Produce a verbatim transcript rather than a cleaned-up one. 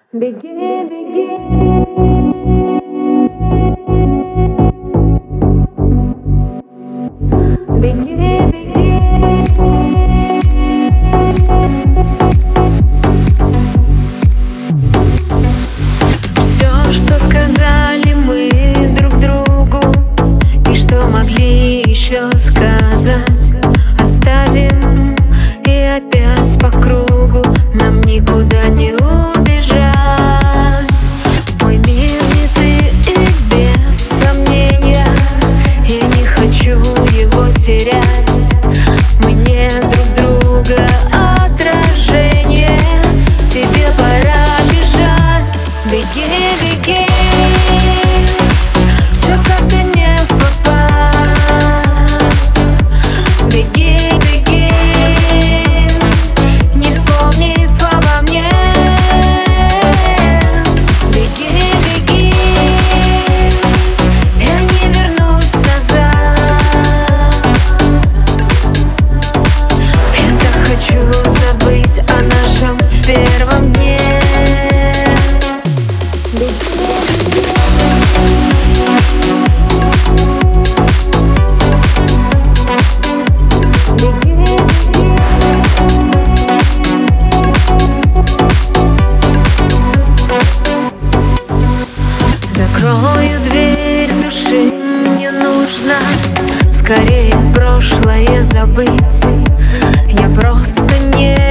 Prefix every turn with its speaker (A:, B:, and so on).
A: Беги, беги. Беги, беги.
B: Все, что сказали мы друг другу и что могли еще сказать, оставим и опять по кругу. Нам никуда не убежать. Мой мир не ты и без сомнения. Я не хочу его терять. Мы не друг друга отражение. Тебе пора бежать. Беги, беги. Все как-то не впопад. Беги, беги. Не вспомнив обо мне. Беги, беги. Я не вернусь назад. Я так хочу забыть о нашем первом дне. Закрою дверь души, мне нужно скорее прошлое забыть. Я просто не